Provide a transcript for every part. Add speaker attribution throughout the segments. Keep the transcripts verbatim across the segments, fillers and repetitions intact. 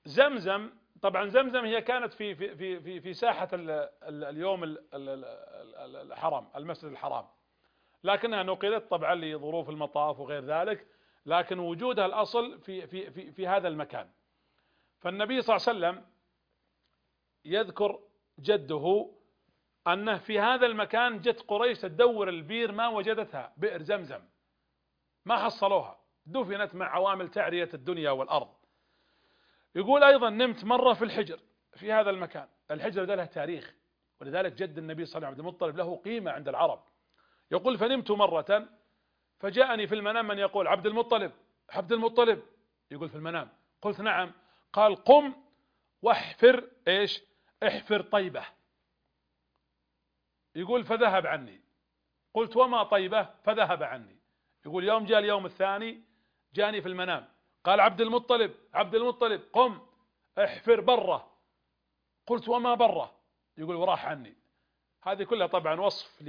Speaker 1: زمزم طبعا زمزم هي كانت في في في في, في ساحة ال ال اليوم ال ال ال الحرم، المسجد الحرام، لكنها نقلت طبعا لظروف المطاف وغير ذلك، لكن وجودها الأصل في في في في هذا المكان. فالنبي صلى الله عليه وسلم يذكر جده أنه في هذا المكان جت قريش تدور البير ما وجدتها، بئر زمزم ما حصلوها، دفنت مع عوامل تعرية الدنيا والأرض. يقول أيضا نمت مرة في الحجر في هذا المكان، الحجر ده له تاريخ، ولذلك جد النبي صلى الله عليه وسلم عبد المطلب له قيمة عند العرب. يقول فنمت مرة فجاءني في المنام من يقول عبد المطلب عبد المطلب، يقول في المنام، قلت نعم، قال قم واحفر ايش؟ احفر طيبة. يقول فذهب عني، قلت وما طيبة؟ فذهب عني. يقول يوم جاء اليوم الثاني جاني في المنام قال عبد المطلب عبد المطلب قم احفر برة، قلت وما برة؟ يقول وراح عني. هذه كلها طبعا وصف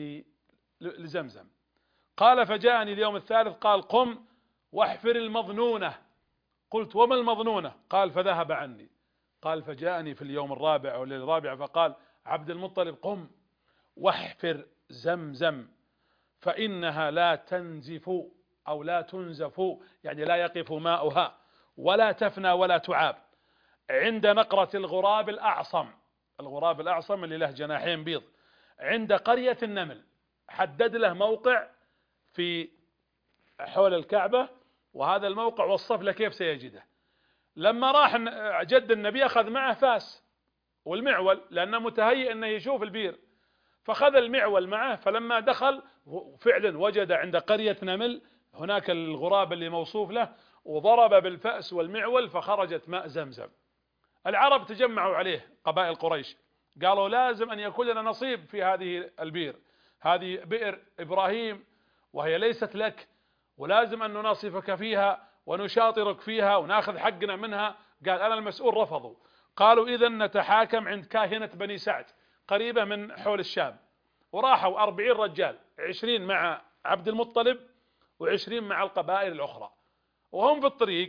Speaker 1: لزمزم. قال فجاءني اليوم الثالث قال قم واحفر المظنونة، قلت وما المظنونة؟ قال فذهب عني. قال فجاءني في اليوم الرابع أو الليلة الرابعة فقال عبد المطلب قم واحفر زمزم فإنها لا تنزف أو لا تنزف، يعني لا يقف ماؤها ولا تفنى ولا تعاب عند نقرة الغراب الأعصم. الغراب الأعصم اللي له جناحين بيض عند قرية النمل، حدد له موقع في حول الكعبة، وهذا الموقع وصف له كيف سيجده. لما راح جد النبي أخذ معه فاس والمعول لأنه متهيئ أنه يشوف البير، فخذ المعول معه، فلما دخل فعلا وجد عند قرية نمل هناك الغراب اللي موصوف له، وضرب بالفأس والمعول فخرجت ماء زمزم. العرب تجمعوا عليه قبائل قريش، قالوا لازم أن يكون لنا نصيب في هذه البير، هذه بئر إبراهيم وهي ليست لك، ولازم أن نناصفك فيها ونشاطرك فيها وناخذ حقنا منها. قال أنا المسؤول. رفضوا، قالوا إذن نتحاكم عند كاهنة بني سعد قريبة من حول الشام. وراحوا أربعين رجال، عشرين مع عبد المطلب وعشرين مع القبائل الأخرى، وهم في الطريق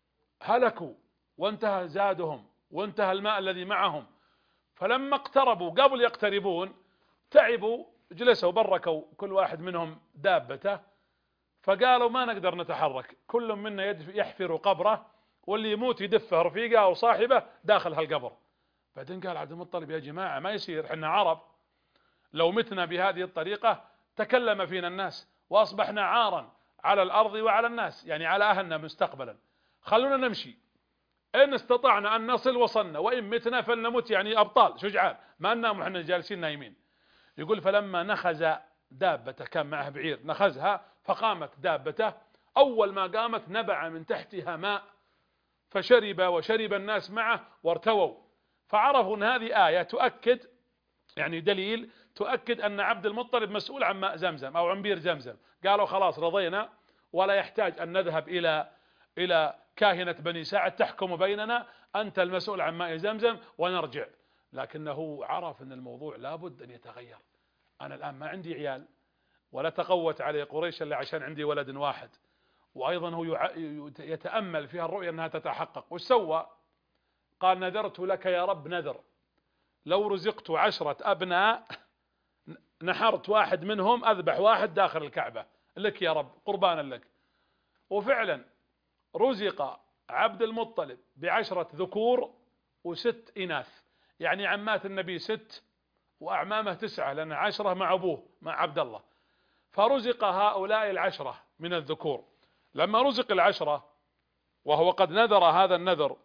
Speaker 1: هلكوا وانتهى زادهم وانتهى الماء الذي معهم. فلما اقتربوا قبل يقتربون تعبوا، جلسوا بركوا كل واحد منهم دابته، فقالوا ما نقدر نتحرك، كل منا يحفر قبره واللي يموت يدفه رفيقه أو صاحبه داخل هالقبر. بعدين قال عبد المطلب يا جماعة ما يصير، احنا عرب لو متنا بهذه الطريقة تكلم فينا الناس وأصبحنا عارا على الأرض وعلى الناس، يعني على أهلنا مستقبلا، خلونا نمشي، إن استطعنا أن نصل وصلنا، وإن متنا فلنمت، يعني أبطال شجعان ما ننام وحنا جالسين نايمين. يقول فلما نخز دابته، كان معه بعير نخزها فقامت دابته، أول ما قامت نبع من تحتها ماء فشرب وشرب الناس معه وارتووا، فعرفوا أن هذه آية تؤكد، يعني دليل تؤكد أن عبد المطلب مسؤول عن ماء زمزم أو عن بير زمزم. قالوا خلاص رضينا ولا يحتاج أن نذهب إلى إلى كاهنة بني سعد تحكم بيننا، أنت المسؤول عن ماء زمزم ونرجع. لكنه عرف أن الموضوع لابد أن يتغير، أنا الآن ما عندي عيال ولا تقوت علي قريش إلا عشان عندي ولد واحد، وأيضا هو يتأمل فيها الرؤية أنها تتحقق. وش سوى؟ قال نذرت لك يا رب نذر، لو رزقت عشرة أبناء نحرت واحد منهم، أذبح واحد داخل الكعبة لك يا رب قربانا لك. وفعلا رزق عبد المطلب بعشرة ذكور وست إناث، يعني عمات النبي ست وأعمامه تسعة، لأن عشرة مع أبوه مع عبد الله، فرزق هؤلاء العشرة من الذكور. لما رزق العشرة وهو قد نذر هذا النذر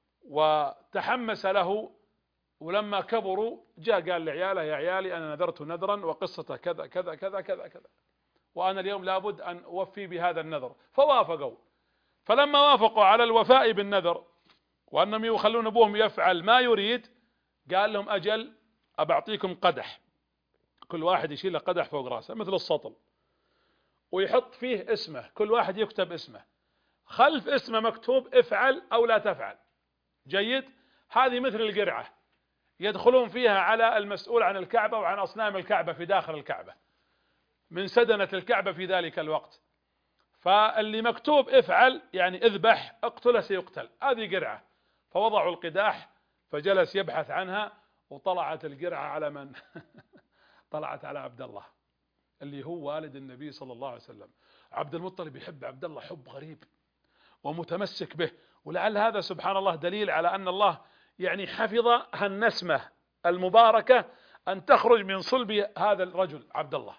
Speaker 1: وتحمس له، ولما كبروا جاء قال لعياله يا عيالي أنا نذرت نذرا وقصته كذا كذا كذا كذا كذا، وأنا اليوم لابد أن أوفي بهذا النذر. فوافقوا. فلما وافقوا على الوفاء بالنذر وأنهم يخلون أبوهم يفعل ما يريد، قال لهم أجل أبعطيكم قدح، كل واحد يشيل قدح فوق راسه مثل السطل ويحط فيه اسمه، كل واحد يكتب اسمه، خلف اسمه مكتوب افعل أو لا تفعل. جيد؟ هذه مثل القرعة يدخلون فيها على المسؤول عن الكعبة وعن أصنام الكعبة في داخل الكعبة من سدنة الكعبة في ذلك الوقت. فاللي مكتوب افعل يعني اذبح اقتل سيقتل، هذه قرعة. فوضعوا القداح فجلس يبحث عنها، وطلعت القرعة على من؟ طلعت على عبد الله اللي هو والد النبي صلى الله عليه وسلم. عبد المطلب يحب عبد الله حب غريب ومتمسك به، ولعل هذا سبحان الله دليل على أن الله يعني حفظ هالنسمة المباركة أن تخرج من صلب هذا الرجل عبد الله.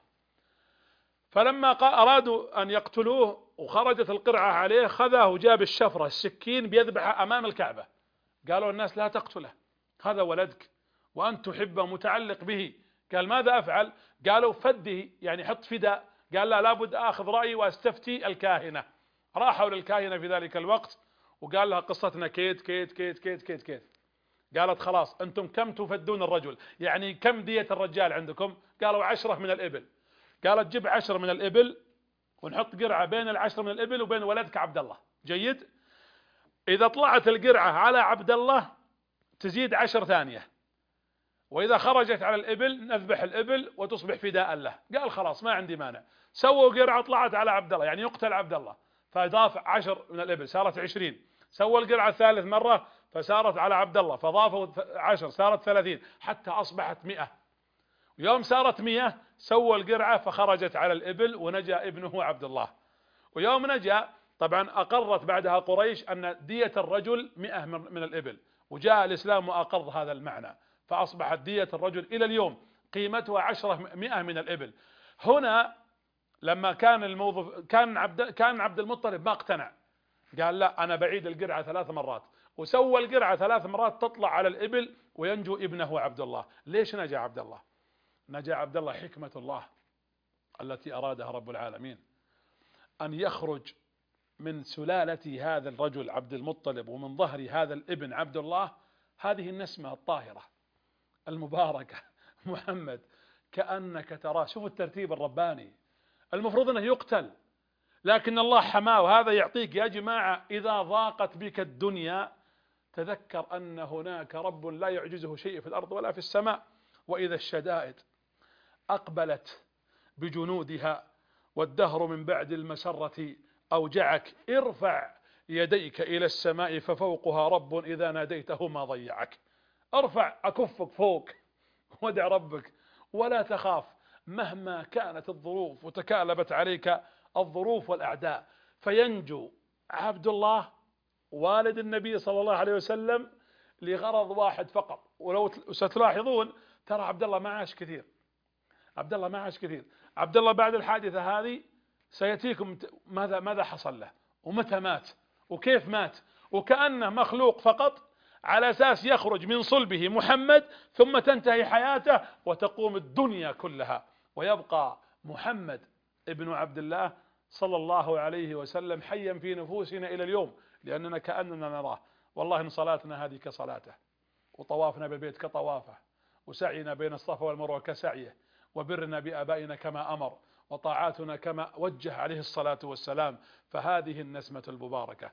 Speaker 1: فلما أرادوا أن يقتلوه وخرجت القرعة عليه، خذاه وجاب الشفرة السكين بيذبحه أمام الكعبة. قالوا الناس لا تقتله، هذا ولدك وأنت تحبه متعلق به. قال ماذا أفعل؟ قالوا فده، يعني حط فداء. قال لا، لابد آخذ رأيي واستفتي الكاهنة. راحوا للكاهنة في ذلك الوقت وقال لها قصتنا كيت كيت كيت كيت كيت كيت. قالت خلاص أنتم كم تفدون الرجل، يعني كم دية الرجال عندكم؟ قالوا عشرة من الإبل. قالت جب عشر من الإبل ونحط قرعة بين العشر من الإبل وبين ولدك عبد الله. جيد. إذا طلعت القرعة على عبد الله تزيد عشر ثانية، وإذا خرجت على الإبل نذبح الإبل وتصبح فداء له. قال خلاص ما عندي مانع. سووا قرعة طلعت على عبد الله، يعني يقتل عبد الله، فضاف عشر من الإبل صارت عشرين. سووا القرعة ثالث مرة فصارت على عبد الله، فضافوا عشر صارت ثلاثين، حتى أصبحت مئة. يوم صارت مئة سووا القرعة فخرجت على الإبل ونجا ابنه عبد الله. ويوم نجا طبعا أقرت بعدها قريش أن دية الرجل مئة من الإبل، وجاء الإسلام وأقر هذا المعنى، فأصبحت دية الرجل إلى اليوم قيمتها عشرة مئة من الإبل. هنا لما كان الموظف كان عبد كان عبد المطلب ما اقتنع، قال لا أنا بعيد القرعة ثلاث مرات، وسوى القرعة ثلاث مرات تطلع على الإبل وينجو ابنه عبد الله. ليش نجا عبد الله؟ نجا عبد الله حكمة الله التي أرادها رب العالمين أن يخرج من سلالة هذا الرجل عبد المطلب ومن ظهر هذا الابن عبد الله هذه النسمة الطاهرة المباركة محمد، كأنك تراه. شوف الترتيب الرباني، المفروض أنه يقتل لكن الله حماه. وهذا يعطيك يا جماعة إذا ضاقت بك الدنيا تذكر أن هناك رب لا يعجزه شيء في الأرض ولا في السماء. وإذا الشدائد أقبلت بجنودها والدهر من بعد المسرة أوجعك، ارفع يديك إلى السماء ففوقها رب إذا ناديته ما ضيعك. ارفع أكفك فوق وادع ربك ولا تخاف مهما كانت الظروف وتكالبت عليك الظروف والأعداء. فينجو عبد الله والد النبي صلى الله عليه وسلم لغرض واحد فقط. ولو ستلاحظون ترى عبد الله ما عاش كثير، عبد الله ما عاش كثير. عبد الله بعد الحادثة هذه سيأتيكم ماذا ماذا حصل له ومتى مات وكيف مات، وكأنه مخلوق فقط على أساس يخرج من صلبه محمد ثم تنتهي حياته وتقوم الدنيا كلها، ويبقى محمد ابن عبد الله صلى الله عليه وسلم حيا في نفوسنا إلى اليوم، لأننا كأننا نراه. والله إن صلاتنا هذه كصلاته، وطوافنا بالبيت كطوافه، وسعينا بين الصفا والمروة كسعيه، وبرنا بآبائنا كما أمر، وطاعاتنا كما وجه عليه الصلاة والسلام. فهذه النسمة المباركة